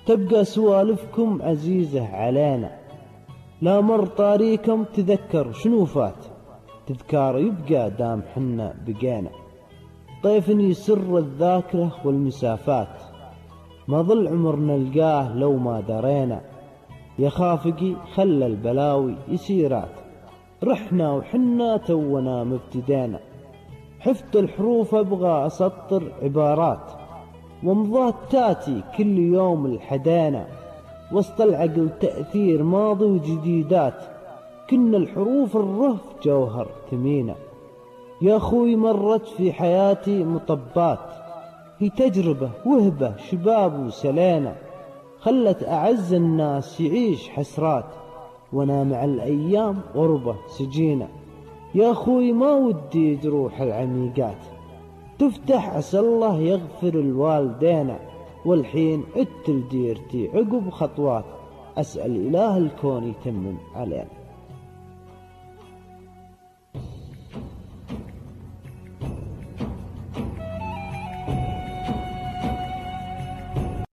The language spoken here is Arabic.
تبقى سوالفكم عزيزة علينا، لا مر طاريكم تذكر شنو فات، تذكار يبقى دام حنا بقينا. طيف يسر الذاكرة والمسافات، ما ظل عمر نلقاه لو ما درينا. يا خافقي خلى البلاوي يسيرات، رحنا وحنا تونا مبتدينا. حفت الحروف ابغى اسطر عبارات، ومضات تاتي كل يوم الحدينا. وسط العقل تأثير ماضي وجديدات، كنا الحروف الرهف جوهر ثمينة. يا أخوي مرت في حياتي مطبات، هي تجربة وهبة شباب وسلينا. خلت أعز الناس يعيش حسرات، وانا مع الأيام غربة سجينة. يا أخوي ما ودي جروح العميقات تفتح، عسى الله يغفر الوالدينا. والحين عدت لديرتي عقب خطوات، أسأل إله الكون يتمم علينا.